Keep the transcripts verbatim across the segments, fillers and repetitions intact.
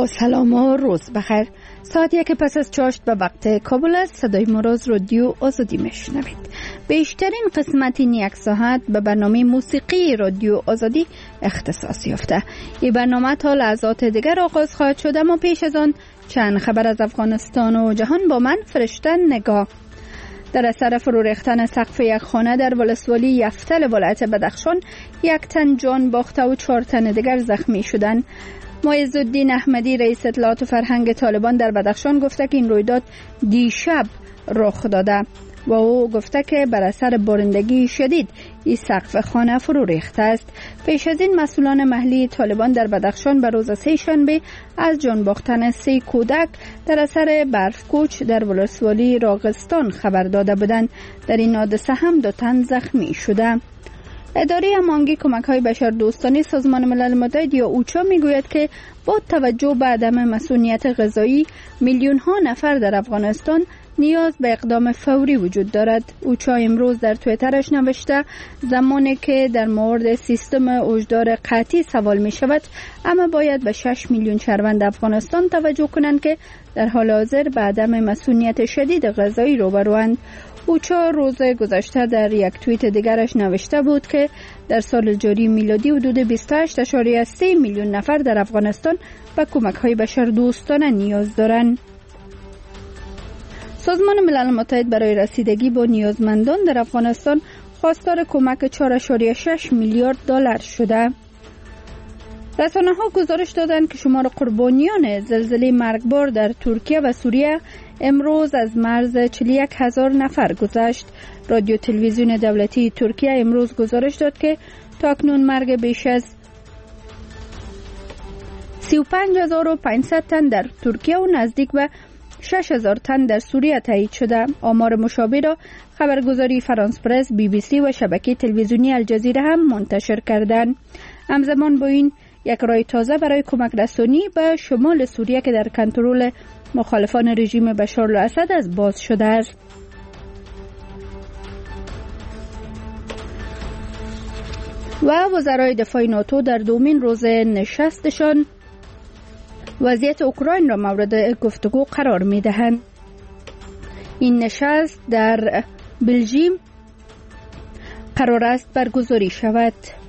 با سلام و روز بخیر. ساعت یک پس از چاشت به وقت کابل است. صدای مراز رادیو آزادی میشنوید. بیشترین قسمت این یک ساعت به برنامه موسیقی رادیو آزادی اختصاص یافته. این برنامه تا لحظات دیگر آغاز خواهد شد، اما پیش از آن چند خبر از افغانستان و جهان با من فرشته نگاه. در اثر فرو ریختن سقف یک خانه در ولسوالی یفتل ولایت بدخشان یک تن جان باخته و چهار تن دیگر زخمی شدند. معز الدین احمدی رئیس اطلاعات و فرهنگ طالبان در بدخشان گفته که این رویداد دیشب رخ داده و او گفته که بر اثر بارندگی شدید این سقف خانه فرو ریخته است. پیش از این مسئولان محلی طالبان در بدخشان به روز سه شنبه از جان باختن سه کودک در اثر برف کوچ در ولسوالی راغستان خبر داده بودند. در این حادثه هم دو تن زخمی شده. اداره هماهنگی کمک‌های بشردوستانه سازمان ملل متحد یا اوچا میگوید که با توجه به عدم مسئولیت غذایی میلیون‌ها نفر در افغانستان نیاز به اقدام فوری وجود دارد. اوچا امروز در توییترش نوشته زمانی که در مورد سیستم هشدار قحطی سوال می شود، اما باید به شش میلیون شهروند افغانستان توجه کنند که در حال حاضر به عدم مسئولیت شدید غذایی روبروند. اوچا روز گذشته در یک توییت دیگرش نوشته بود که در سال جاری میلادی حدود بیست و هشت ممیز سه میلیون نفر در افغانستان به کمک‌های بشردوستانه نیاز دارند. سازمان ملل متحد برای رسیدگی با نیازمندان در افغانستان خواستار کمک چهار ممیز شش میلیارد دلار شده. رسانه‌ها گزارش دادند که شمار قربانیان زلزله مرگبار در ترکیه و سوریه امروز از مرز چهل و یک هزار نفر گذشت. رادیو تلویزیون دولتی ترکیه امروز گزارش داد که تاکنون مرگ بیش از سی و پنج هزار و پانصد تن در ترکیه و نزدیک به شش هزار تن در سوریه تایید شده. آمار مشابه را خبرگزاری فرانس پرس، بی بی سی و شبکه تلویزیونی الجزیره هم منتشر کردند. همزمان با این یک راه تازه برای کمک رسانی به شمال سوریه که در کنترل مخالفان رژیم بشار الاسد از باز شده است. و وزرای دفاع ناتو در دومین روز نشستشان وضعیت اوکراین را مورد گفتگو قرار می دهند. این نشست در بلژیم قرار است برگزاری شود.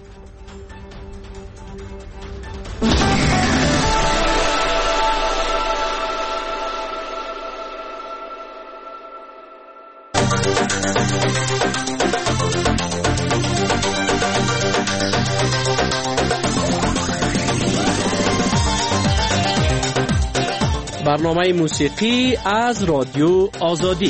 برنامه موسیقی از رادیو آزادی.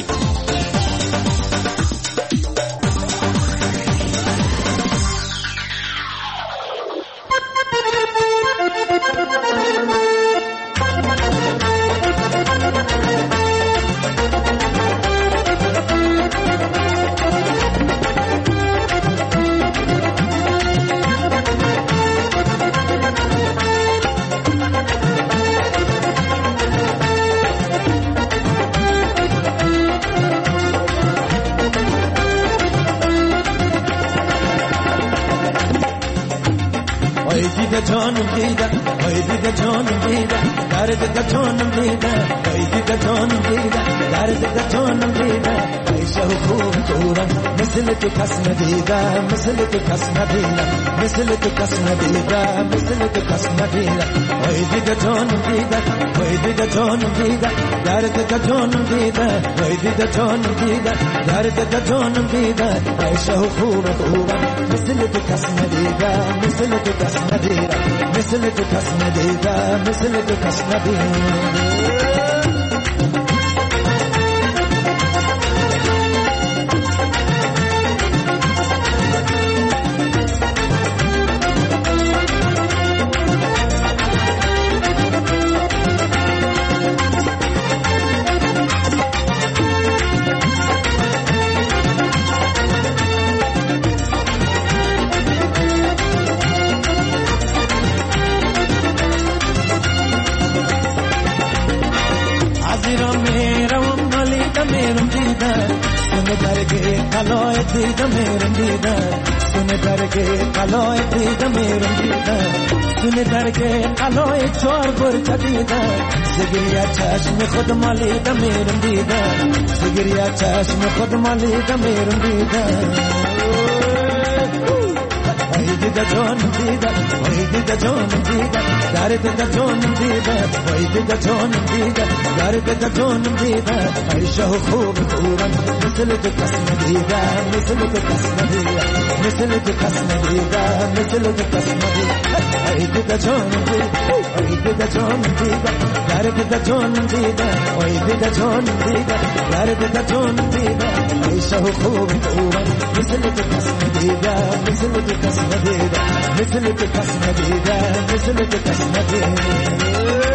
جانم دیده ای دیده جانم دیده درد ده جانم دیده ای دیده جانم دیده درد ده جانم دیده ای شو خوب دورم مثل تو کس ندیده مثل تو کس ندیده مثل تو کس ندیده مثل تو کس ندیده ای دیده جانم دیده ای دیده جانم دیده درد ده جانم دیده ای دیده جانم دیده درد ده جانم دیده ای شو خوب دورم مثل تو کس ندیده مثل تو کس ندیده مثل تو کس ندیده مثل تو کس ندیده. Merum dida, sunu darge kaloi dida merum dida, सुने दर के कलोए दीदा मेरम दीदा सुने दर के कलोए चोर बुर दीदा जिगरिया चश्म खुद मालीदा मेरम दीदा जिगरिया चश्म खुद मालीदा मेरम दीदा ओए दीदा जोन दीदा ओए दीदा जोन दीदा यार दीदा जोन दीदा ओए दीदा जोन दीदा यार दीदा जोन दीदा ऐशा खूब खूबन مثل تو کس ندیده مثل تو کس ندیده مثل تو کس ندیده مثل تو کس ندیده ای دیده جان دیده ای دیده جان دیده در دیده جان دیده ای دیده جان دیده در دیده جان دیده ایشه خوب خوبه مثل تو کس ندیده مثل تو کس ندیده مثل تو کس ندیده مثل تو کس ندیده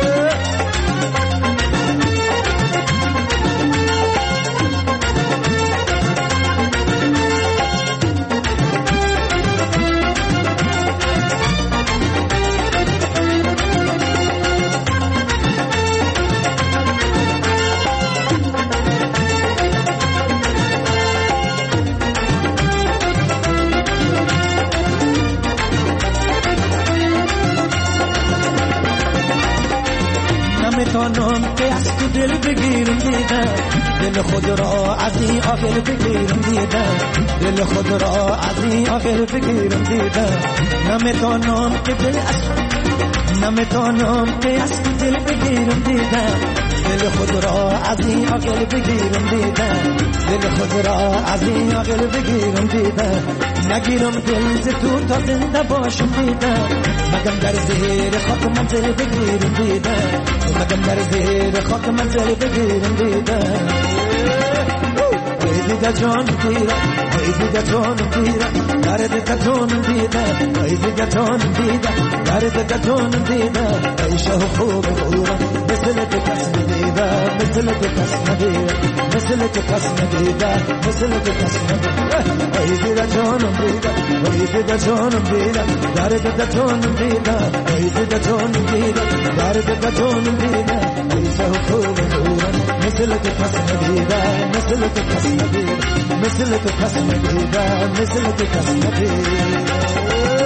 نام که از تو دل بگیرم دیدم دل خود را از این آخر بگیرم دیدم دل خود را از این آخر بگیرم دیدم نمیتونم که دل از نمیتونم که از تو دل بگیرم دیدم دل خود را از این آخر بگیرم دیدم دل خود را از این آخر بگیرم دیدم نگیرم دل ز تو تا زنده باشم دیدم مگم در زیر خاک منزل بگیرم دیدم مگم در زیر خاک منزل بگیرم دیدم ای دیده جان دیده ای دیده جان دیده در دیده جان دیده ای دیده جان دیده در دیده جان دیده ای شه خوب خوبه مثل تو کس ندیده مثل تو کس ندیده مثل تو کس ندیده مثل تو کس ندیده ای دیده جان دیده ای دیده جان دیده در دیده جان دیده ای دیده جان دیده در دیده جان دیده ای شه خوب خوبه مثل تو کس ندیده مثل تو کس ندیده مثل تو کس ندیده مثل تو کس ندیده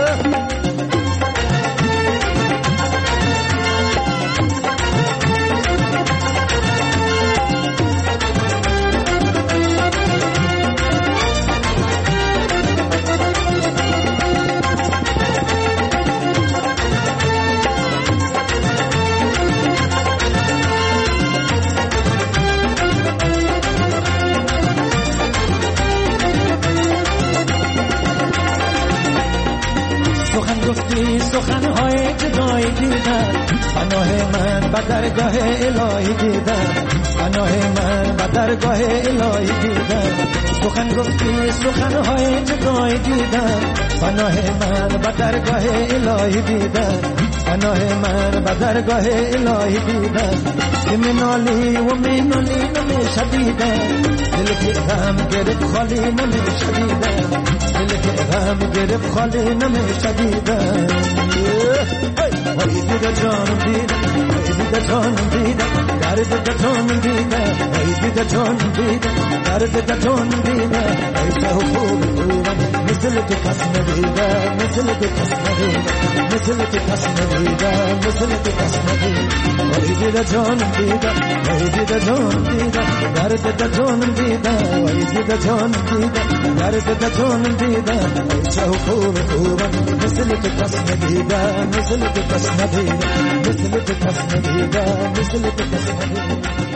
سخنهای جدایی دیدم پناه من به درگاه الهی دیدم پناه من به درگاه الهی دیدم سخن گفتی سخنهای جدایی دیدم پناه من به درگاه الهی دیدم پناه من به درگاه الهی دیدم که منالی و منالی نمیشه دیدم دل که غم گرفت خالی نمیشه دیدم دل که غم گرفت خالی نمیشه دیدم ای دیده جان دیده ای دیده جان دیده در دیده جان دیده ای دیده جان دیده در دیده جان دیده ای شه خوب خوبه مثل تو کس ندیده مثل تو کس ندیده مثل تو کس ندیده مثل تو کس ندیده ای دیده جان دیده ای دیده جان دیده در دیده جان دیده ای دیده جان دیده در دیده جان دیده ای شه خوب خوبه مثل تو کس ندیده مثل تو کس ندیده مثل تو کس ندیده مثل تو کس ندیده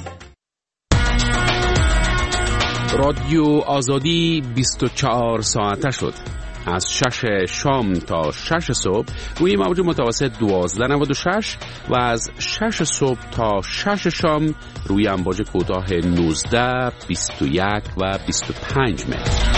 رادیو آزادی بیست و چهار ساعته شد. از شش شام تا شش صبح روی موج متوسط دوازده نود و شش و از شش صبح تا شش شام روی امواج کوتاه نوزده، بیست و یک و بیست و پنج متر.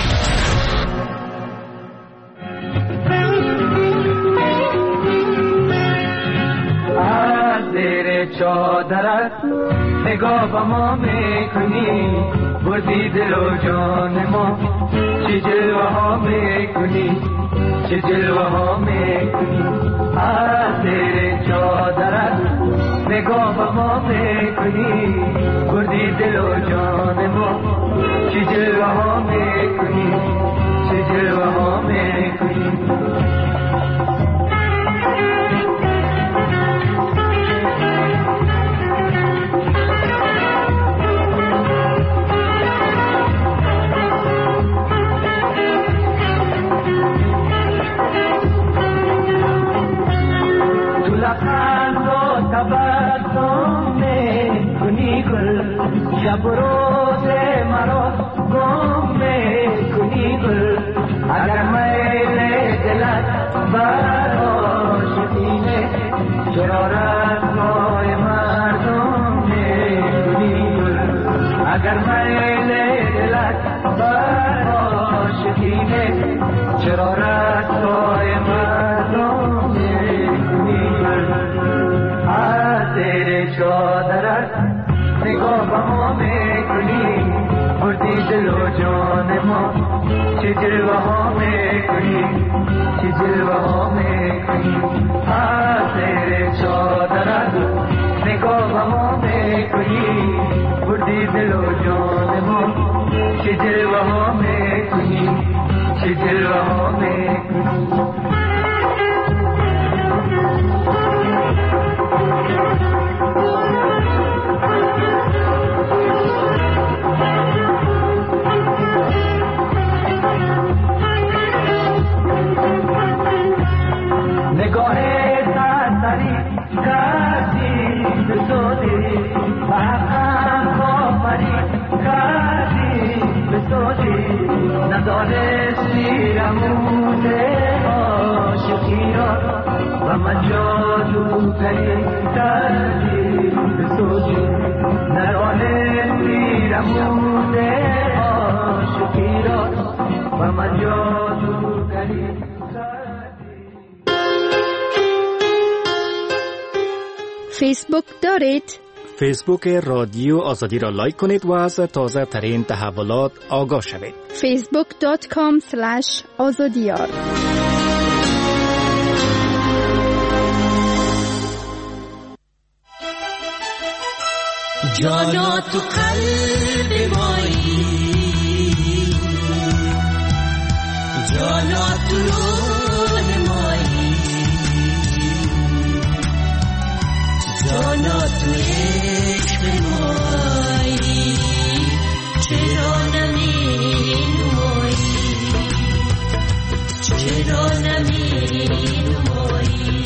چادرت نگاه با ما میکنی بردی دل و جان ما چه جلوه ها میکنی چه جلوه ها میکنی از زیر چادرت نگاه با ما میکنی بردی دل و جان ما چه جلوه ها میکنی چه جلوه ها میکنی چه جلوه ها میکنی چه جلوه ها میکنی از زیر چادرت نگاه ما میکنی بردی دل و جان ما چه جلوه ها میکنی چه جلوه ها میکنی ندانستی رموز عاشقی را و من جادوگری کردی به سوزی ندانستی رموز عاشقی را و من جادوگری کردی. فیسبوک دارید؟ فیسبوک رادیو آزادی را لایک کنید و از تازه ترین تحولات آگاه شوید. فیسبوک دات کام سلش آزادیار. جانا تو قلب مایی، جانا تو روح مایی، جانا تو عشق مایی، چرا نمینمایی، چرا نمینمایی.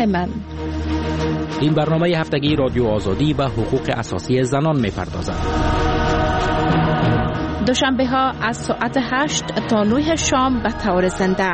من. این برنامه هفتگی رادیو آزادی به حقوق اساسی زنان می‌پردازد. دوشنبه ها از ساعت هشت تا نه شام به طور زنده.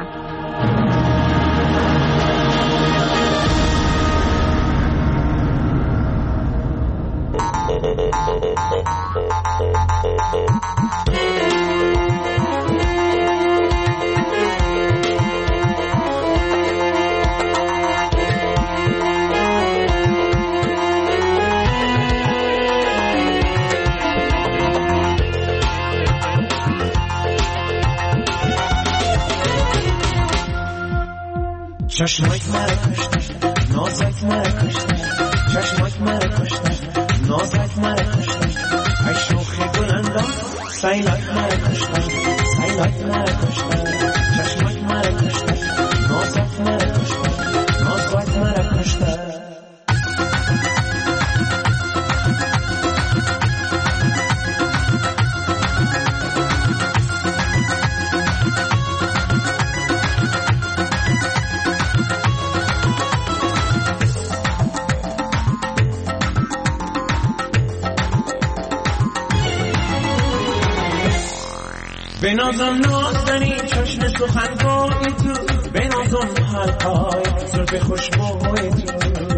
چشمک مرا کشتن نازک مرا کشتن چشمک مرا کشتن نازک مرا کشتن ای شوخ گلندان سیلک مرا کشتن سیلک مرا کشتن چشمک مرا کشتن نازک مرا کشتن نازک مرا کشتن بنازم نازنی چشم سخنگوی تو بنازم حلقای زلف خوشبوی تو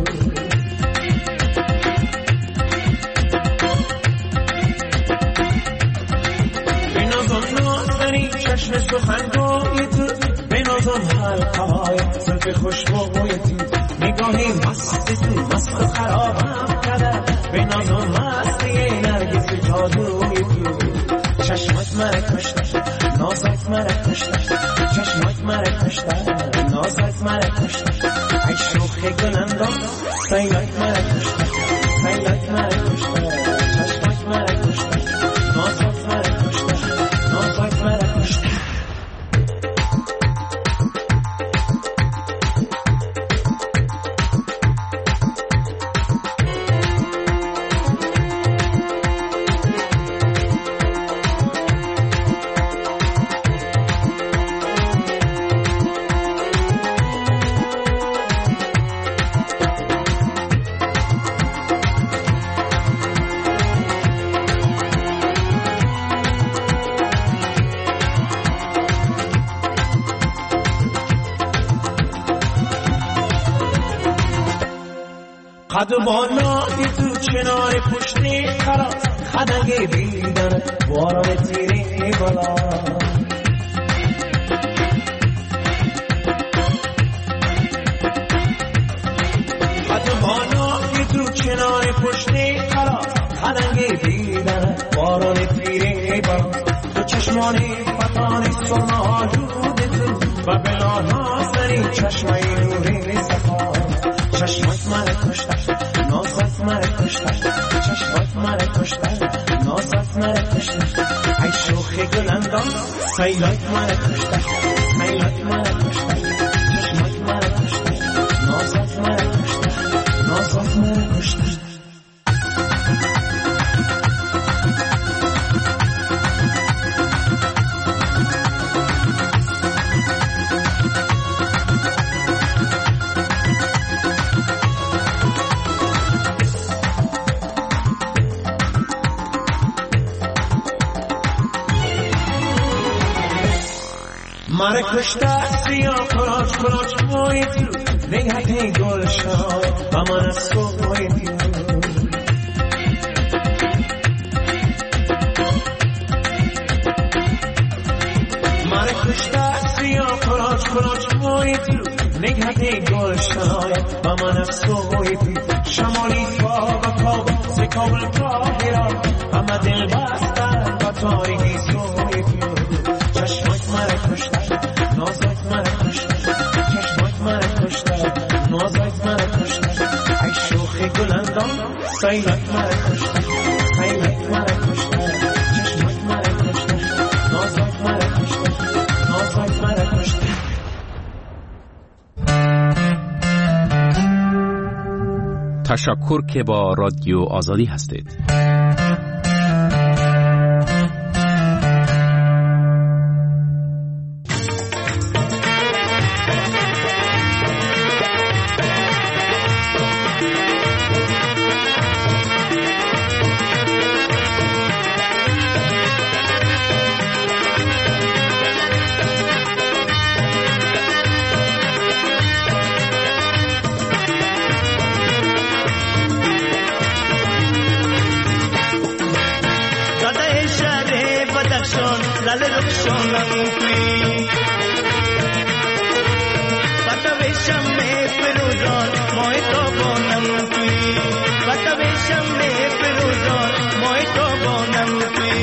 بنازم نازنی چشم سخنگوی تو بنازم حلقای زلف خوشبوی تو نگاهی مست تو مست و خرابم کرده بنازم مستی نرگس جادوی تو چشمک مرا کشتن نازک مرا کشتن چشمک مرا کشتن نازک مرا کشتن ای شوخ گلندان سیلک مرا کشتن سیلک مرا کشتن چشمک مرا کشتن نازک مرا کشتن نازک مرا کشتن قد و بالای تو چنار پشتی خلاص خدنگ بیدن باران تیری بالا قد و بالای تو چنار پشتی خلاص خدنگ بیدن باران تیری بالا تو چشمانی فتانی سرما آلود تو و بلا نازنی چشمای نوری صفا چشمک مرا کشتن نازک مرا کشتن چشمک مرا کشتن نازک مرا کشتن ای شوخ گلندان سیلک مرا کشتن سیلک مرا کشتن چشمک مرا کشتن نازک مرا کشتن نازک مرا کشتن مرا کشته سیاه کلاچ کلاچ موی تو نگهتی گل شای و من از سوی تو مرا کشته سیاه کلاچ کلاچ موی تو نگهتی گل شای و من از سوی تو شمالی تا و کابل ز کابل تا هرات همه دل بستن و تاریکی سوی تو چشمک مرا کشتن نازک مرا کشتن چشمک مرا کشتن نازک مرا کشتن ای شوخ گلندان سیلک مرا کشتن سیلک مرا کشتن چشمک مرا کشتن نازک مرا کشتن نازک مرا کشتن تشکر که با رادیو آزادی هستید. lale rukshonam tui patavesham me piruzon moi to bonam tui patavesham me piruzon moi to bonam tui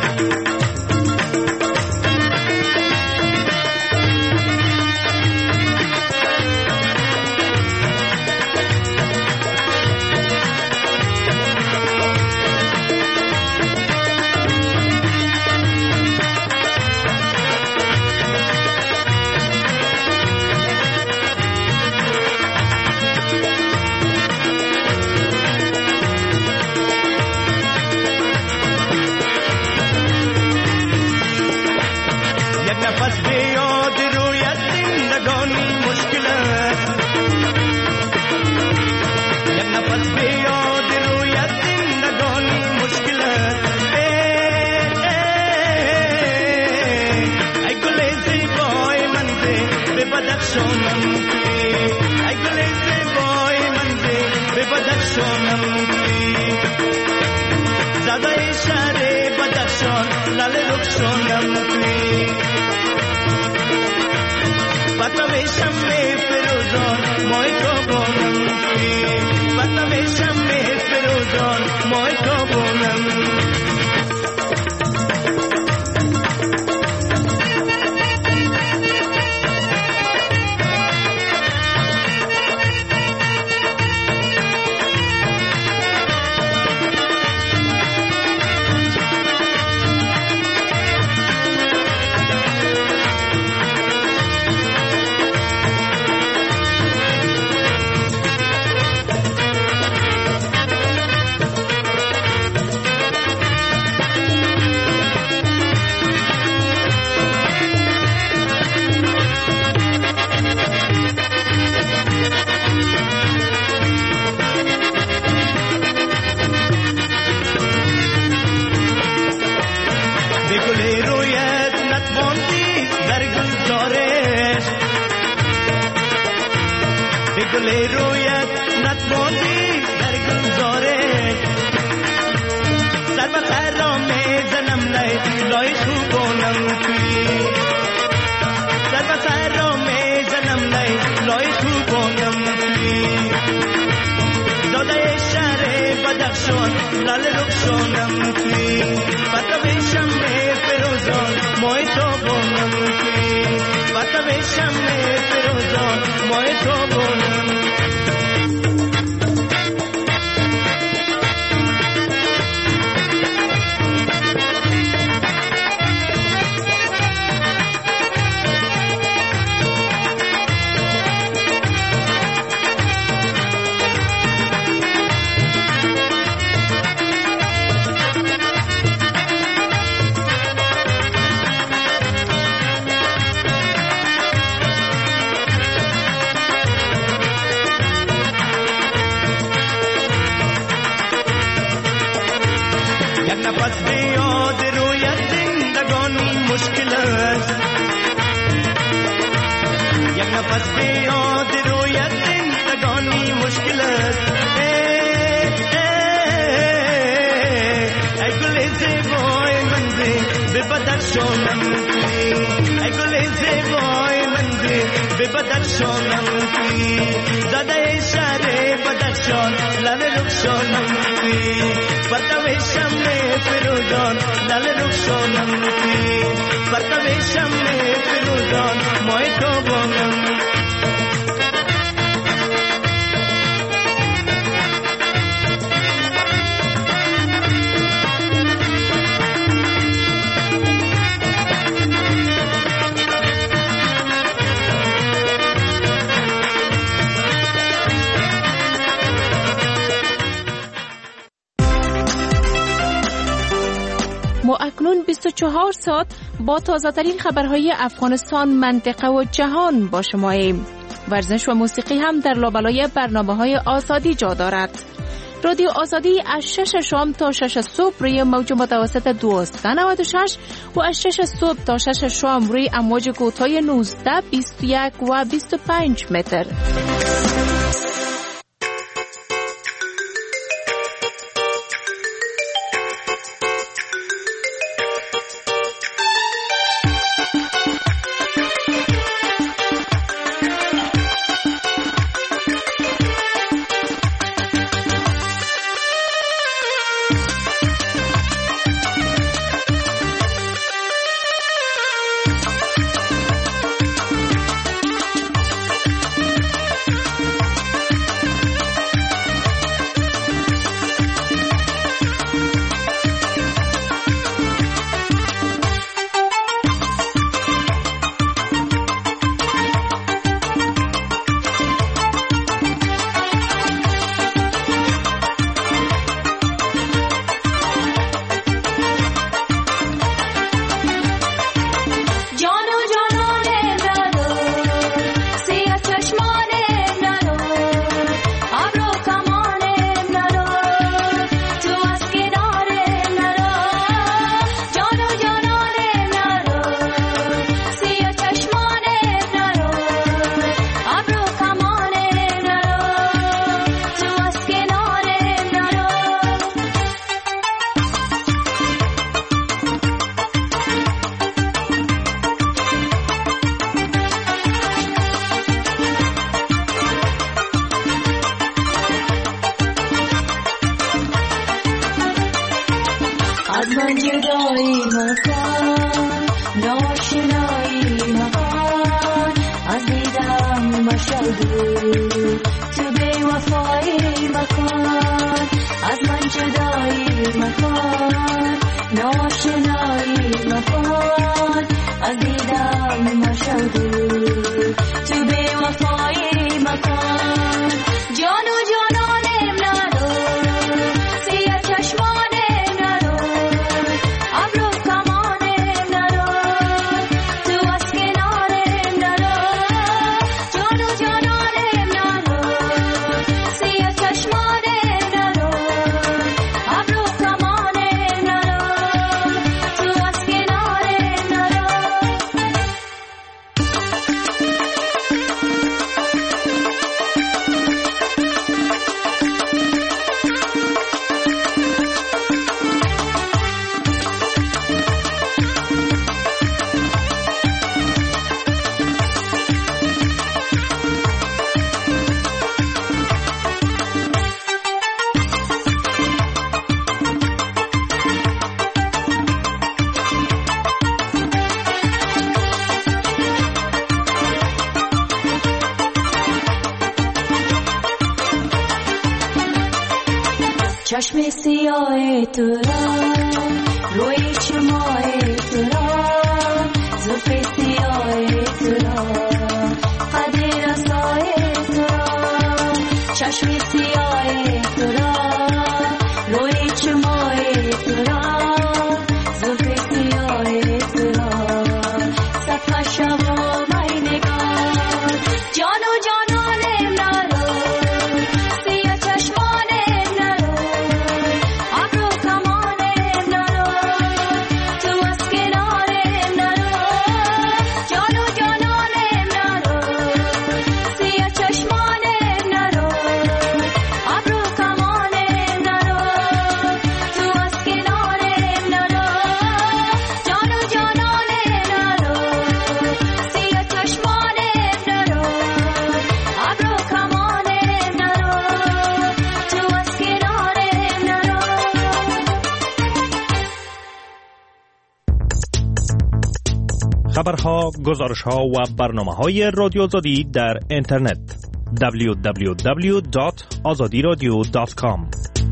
patavesham me piruzon moi to bonam tui patavesham me piruzon moi to bonam ما اکنون بیست و چهار ساعت با تازه‌ترین خبرهای افغانستان، منطقه و جهان با شماییم. ورزش و موسیقی هم در لابلای برنامه‌های آزادی جا دارد. رادیو آزادی از شش شام تا شش صبح روی موج متوسط دویست و نود و شش و از شش صبح تا شش شام روی امواج کوتاه نوزده، بیست و یک و بیست و پنج متر. من جدایی مکن ناشنایی مکن از دیدم مشو دور تو بی وفایی مکن از من جدایی مکن ناشنایی مکن از دیدم مشو دور تو بی وفایی مکن جانو جانانم ندو سیه چشمانم ندو ابرو کمانم ندو تو از کنارم ندو جانو جانانم ندو سیه چشمانم ندو ابرو کمانم ندو تو از کنارم ندو چشم سیاه تو را روی چمای تو را زلف سیاه تو را قد رسای تو را چشم سیاه تو را روی چمای تو را زلف سیاه تو را صفحه شب و مای نگار جانو جانانم ندو سیاه چشمانم ندو ابرو کمانم ندو تو از کنارم ندو جانو جانانم ندو سیاه چشمانم ندو ابرو کمانم ندو تو از کنارم ندو جانو جانانم ندو سیاه چشمانم ندو ابرو کمانم ندو تو از کنارم ندو خبرها، گزارشها و برنامه‌های رادیو آزادی در اینترنت دبلیو دبلیو دبلیو دات آزادی رادیو دات کام.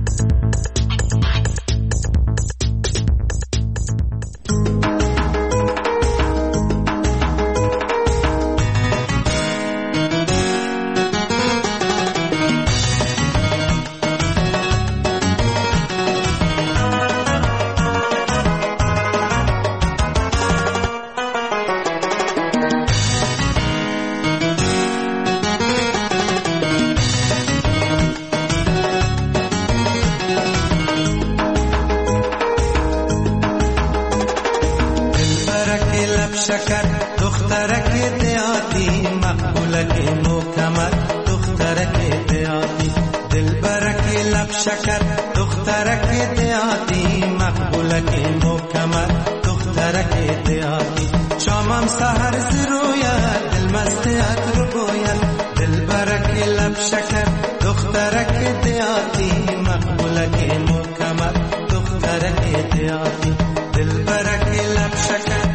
شکر دخترک دیاتی مقبولک مکمل دخترک دیاتی دلبرک لب شکر دخترک دیاتی مقبولک مکمل دخترک دیاتی شامم سحر زرویت دل مستیت رو بوید دلبرک لب شکر دخترک دیاتی مقبولک مکمل دخترک دیاتی دلبرک لب شکر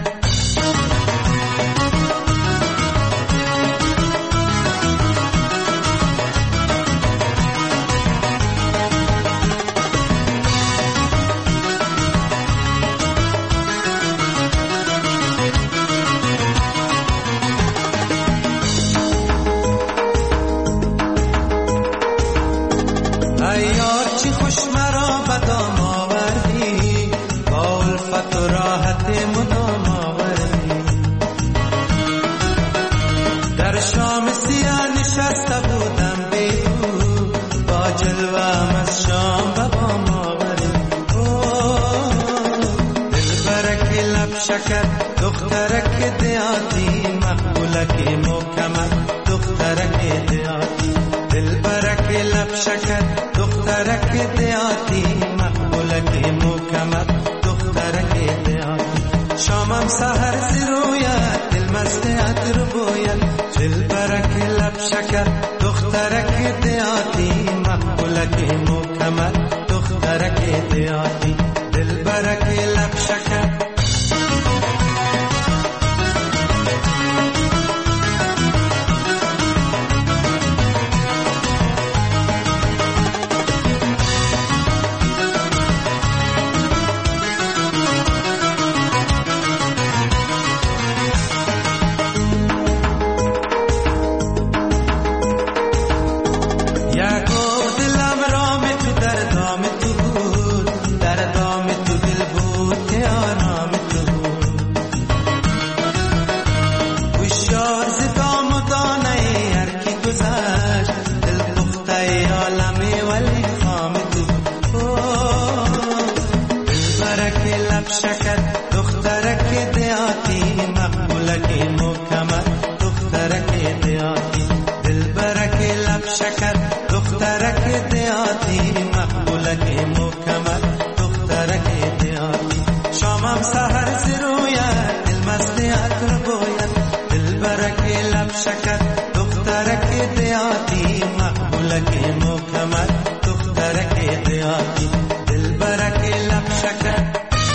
شکر دخترک دیاتی مقبولک مکمل دخترک دیاتی دلبرک لب شکر دخترک دیاتی مقبولک مکمل دخترک دیاتی شامم سحر زرویت دل مستیت رو بوید دلبرک لب شکر دخترک دیاتی مقبولک مکمل دخترک دیاتی دلبرک کمر دخترک دیاتی دل برک لب شکر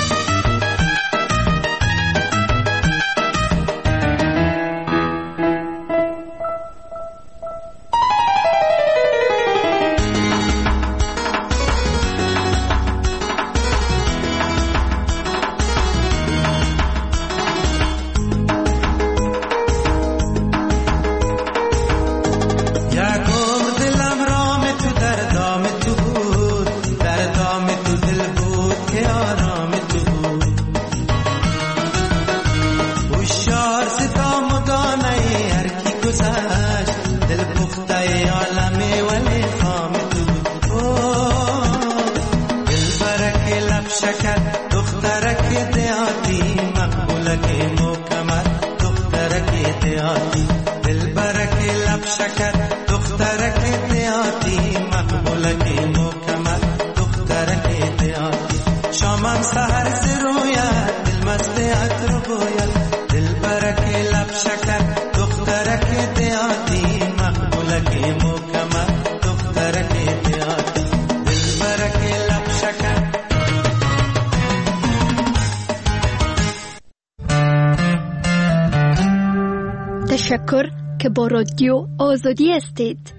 تشکر که با رادیو آزادی هستید.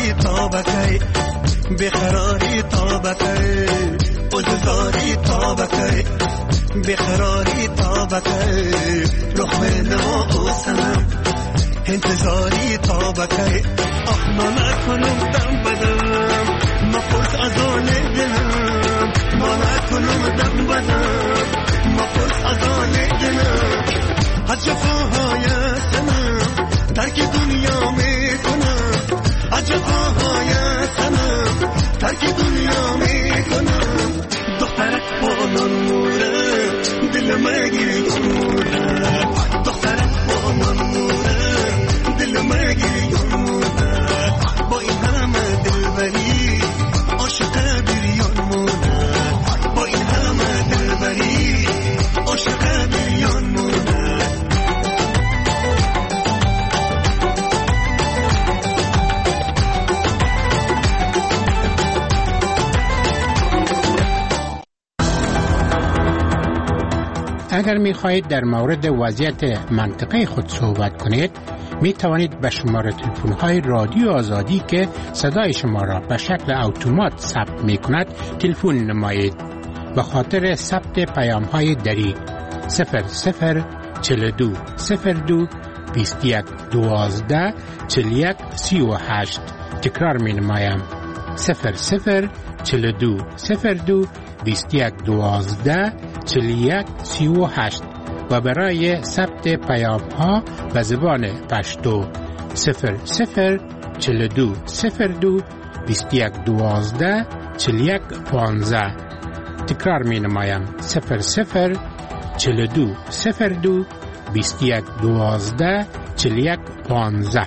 بزاری تا بکی بخراری تا بکی بزاری تا بکی بخراری تا بکی رخ نما و سنم انتظاری تا بکی آخ ما نکنم دم بدم ما پرس از آن دلم ما نکنم دم بدم ما پرس از آن دلم از جفاهای سنم ترک دنیا میکنم از جفاهای سنم ترک دنیا میکنم دخترک با نموره دل مگیری نموره دخترک با نموره دل مگیری نموره با این همه دلبری عاشق بریان مونه با این همه دلبری عاشق بریان مونه اگر می خواهید در مورد وضعیت منطقه خود صحبت کنید می توانید به شماره تلفن های رادیو آزادی که صدای شما را به شکل اتومات ثبت می کند تلفن نمایید. به خاطر ثبت پیام های دری صفر صفر چهل و دو صفر دو بیست و یک دوازده چهل و یک سی و هشت تکرار می نمایم صفر صفر چهل و دو صفر دو بیست و یک دوازده چهل و یک سی و هشت و برای ثبت پیام ها به زبان پشتو صفر صفر چهل و دو صفر دو بیست و یک دوازده چهل و یک پانزده تکرار می نمایم صفر صفر چهل و دو صفر دو بیست و یک دوازده چهل و یک پانزده.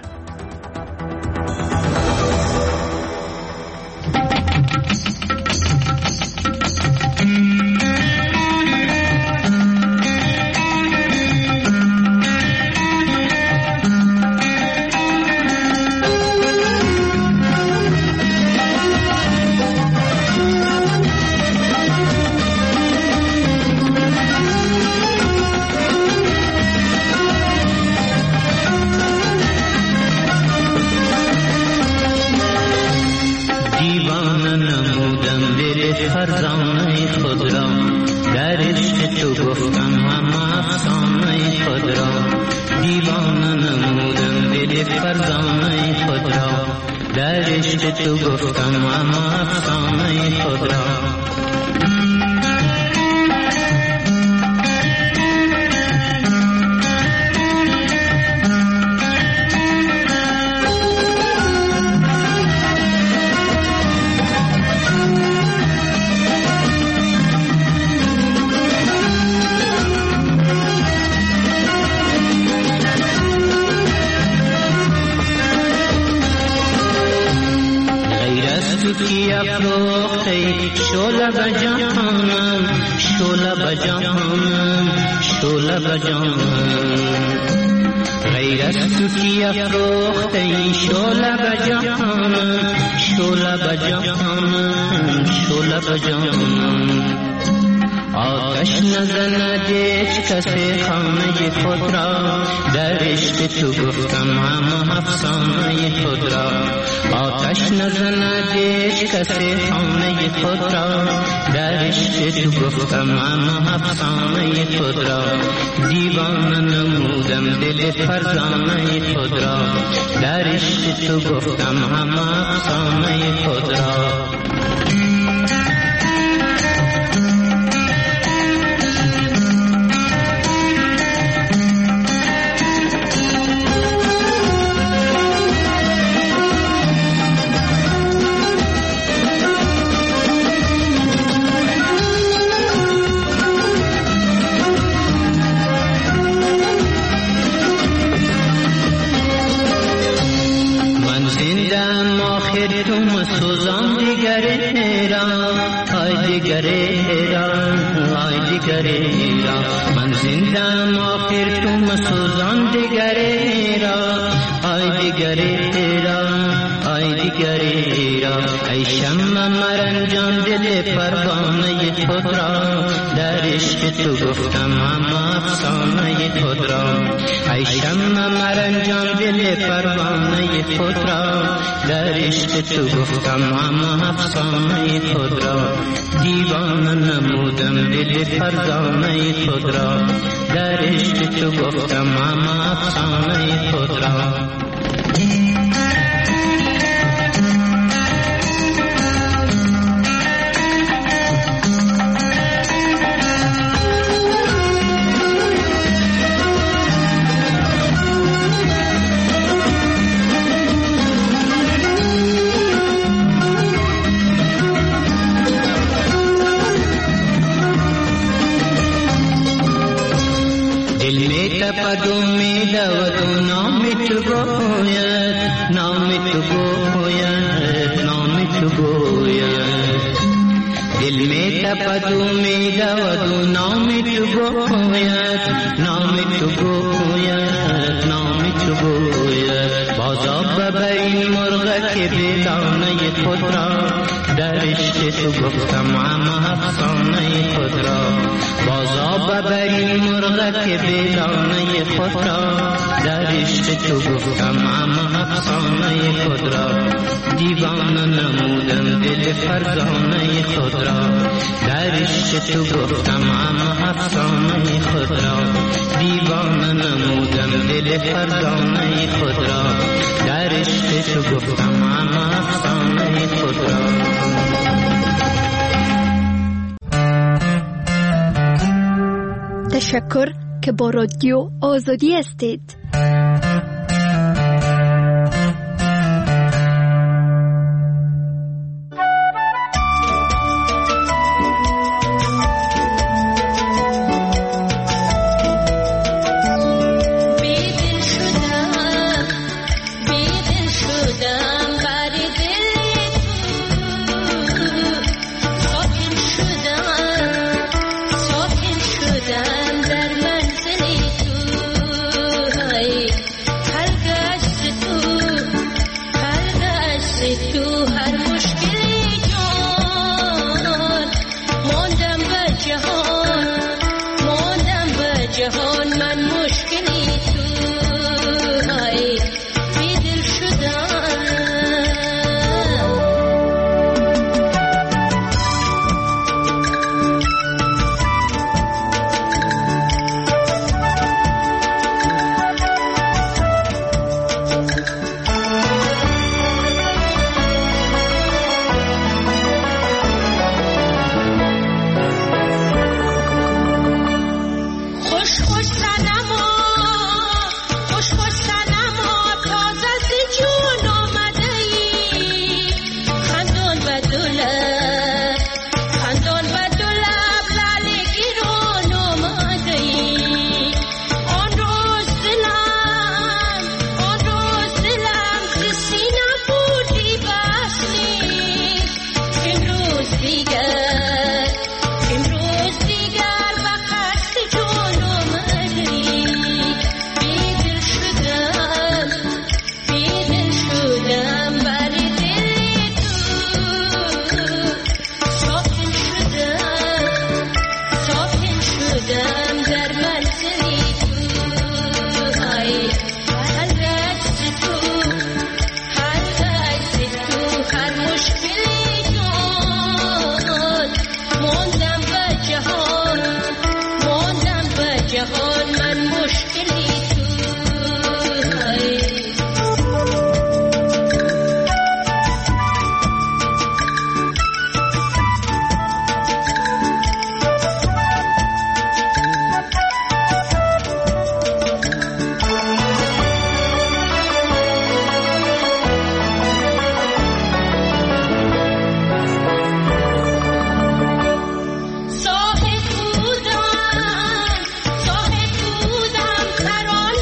تو گفتم اما افسانه خود را، ای شمع مرنجان دل پروانه خود را، در عشق تو گفتم اما افسانه خود را، دیوانه نمودم دل فرزانه خود را، در عشق تو گفتم اما افسانه خود را. پدو می دود نام تو گوید، نام تو گوید، نام تو گوید، دل می تپدو می دود نام تو گوید، نام تو گوید، نام تو گوید. بازا ببرین مرغ که به دانه خود را، در عشق تو گفتم اما افسانه خود را، بازا ببرین مرغ که به دانه خود را، در عشق تو گفتم اما افسانه خود را، دیوانه نمودم دل فرزانه خود را، در عشق تو گفتم اما افسانه خود را، دیوانه نمودم دل فرزانه خود را، در عشق تو گفتم اما افسانه خود را. تشکر که با رادیو آزادی هستید. صاحب بودم صاحب بودم ترانه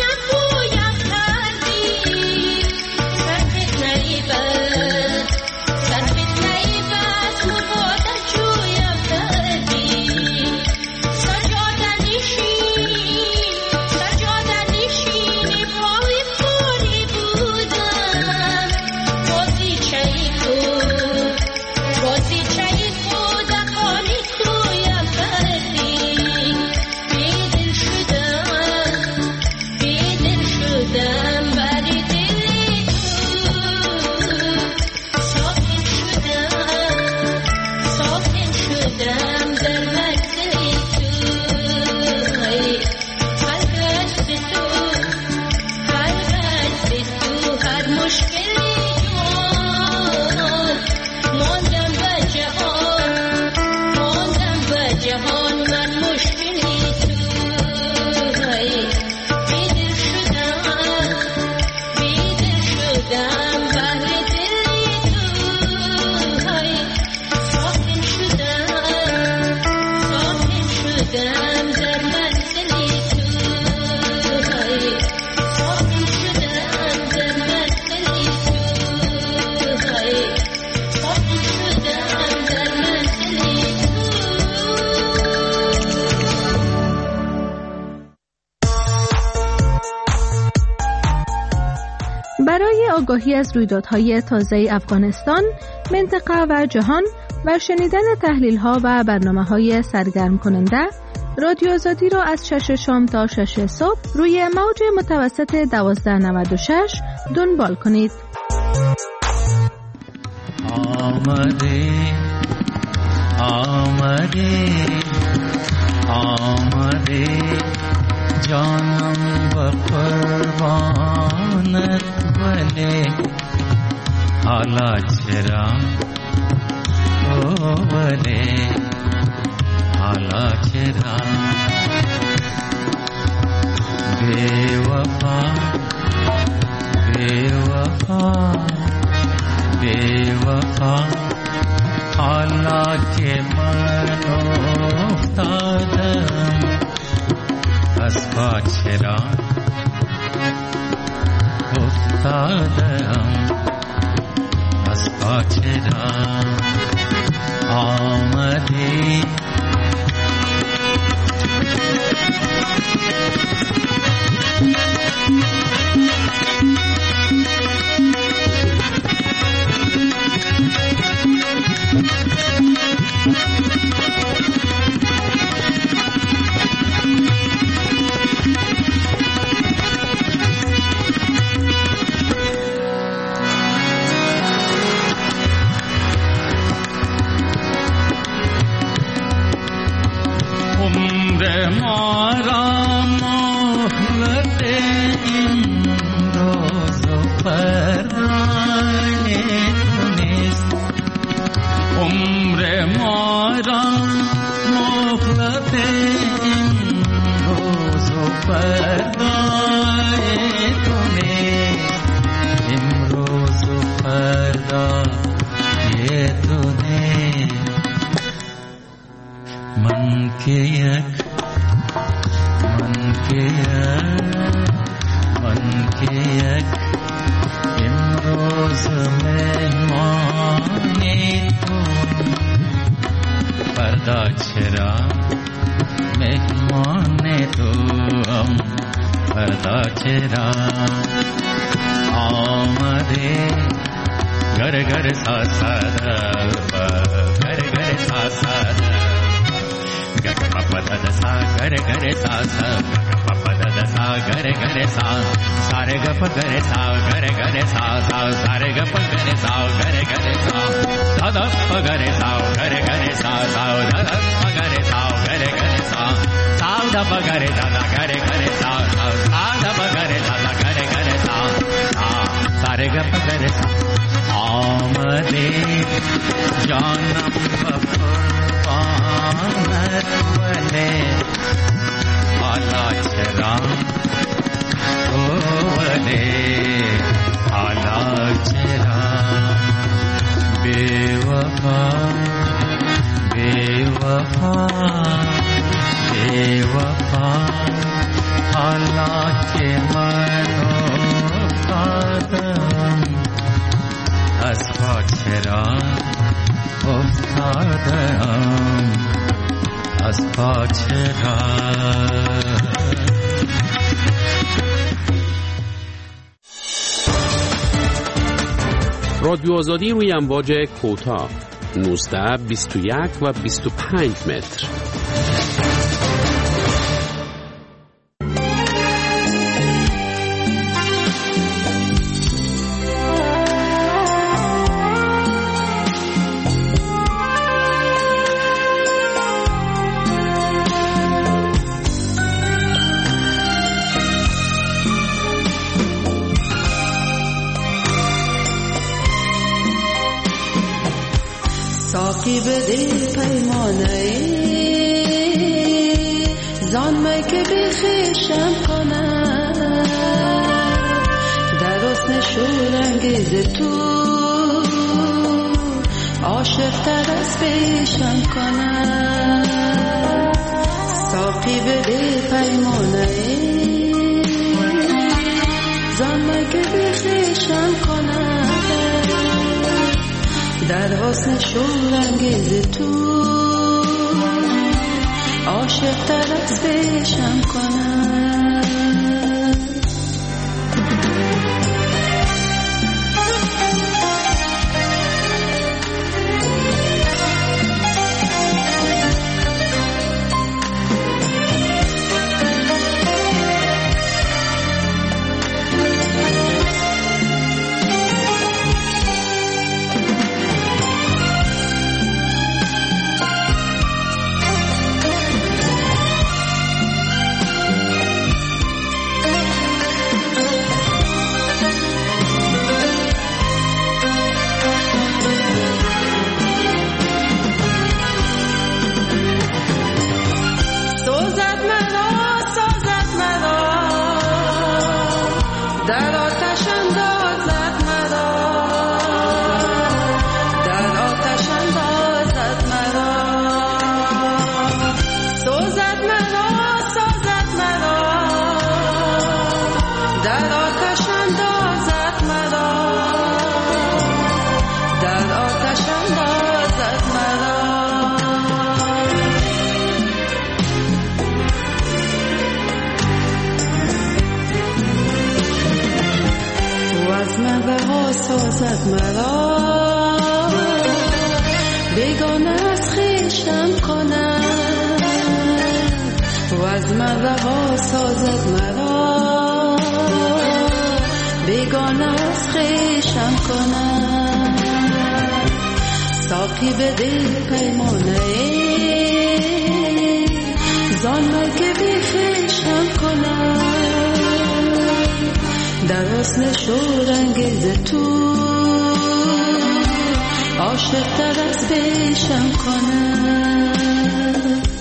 آگاهی از رویدادهای تازه افغانستان، منطقه و جهان و شنیدن تحلیل‌ها و برنامه‌های سرگرم کننده، رادیو آزادی را از شش شام تا شش صبح روی موج متوسط دوازده نود و شش دنبال کنید. آمده آمده آمده جانم و قربانت ولی حالا چرا او ولی حالا چرا بے وفا بے وفا بے وفا حالا که من افتادم از پا چرا افتادم از پا چرا آمدی رادیو آزادی روی امواج کوتاه نوزده، بیست و یک و بیست و پنج متر. ساقی بده پیمانه زان که بخیشم کنم در حسن شورانگیز تو عاشق تر از پیشم کنم. ساقی بده پیمانه زان که بخیشم کنم در حسن شورانگیز تو عاشق تر از پیشم کنم. رها سازد مرا، بیگانه از خویشم کند و از من رها سازد مرا، بیگانه از خویشم کند. ساقی به دل پیمانه زان که بی خویشم کند، در حسن شورانگیز تو عاشق تر از پیشم کند.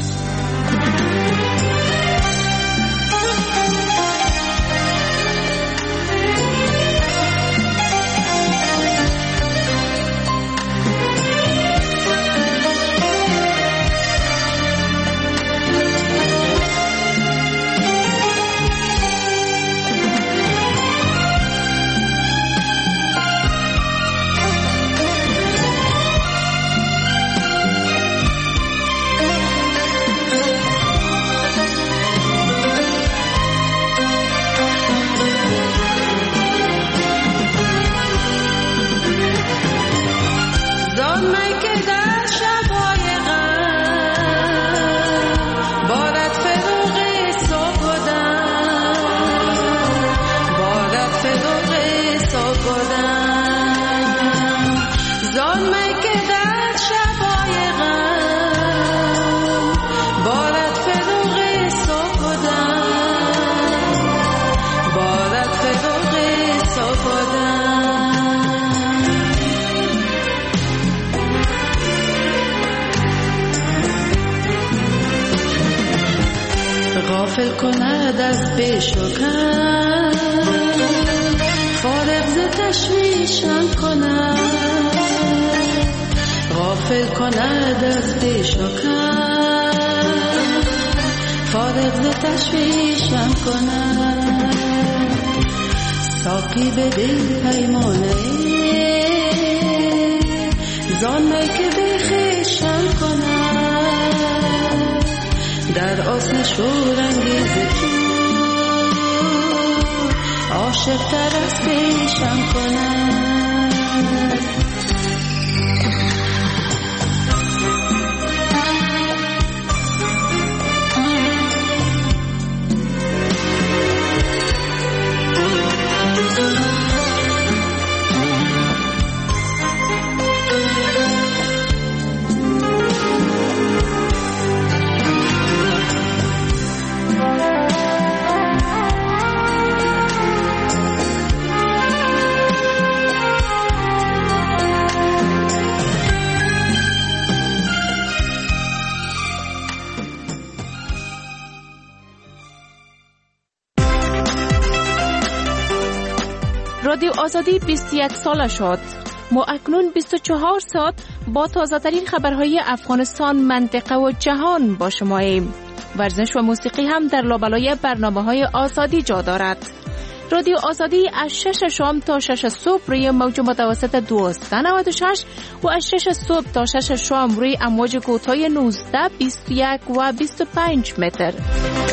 غافل کند از پیش و کم، فارغ ز تشویشم کند. غافل کند از پیش و کم، فارغ ز تشویشم کند. ساقی به دل پیمانه زان می که بی خویشم کند، در آسن شورانگیز تو عاشق تر از پیشم کند. رادیو آزادی بیست و یک ساله شد. ما اکنون بیست و چهار ساعت با تازه ترین خبرهای افغانستان، منطقه و جهان با شماییم. ورزش و موسیقی هم در لابلای برنامه‌های آزادی جا دارد. رادیو آزادی از شش شام تا شش صبح روی موج متوسط دویست و نود و شش و از شش صبح تا شش شام روی امواج کوتاه نوزده، بیست و یک و بیست و پنج متر.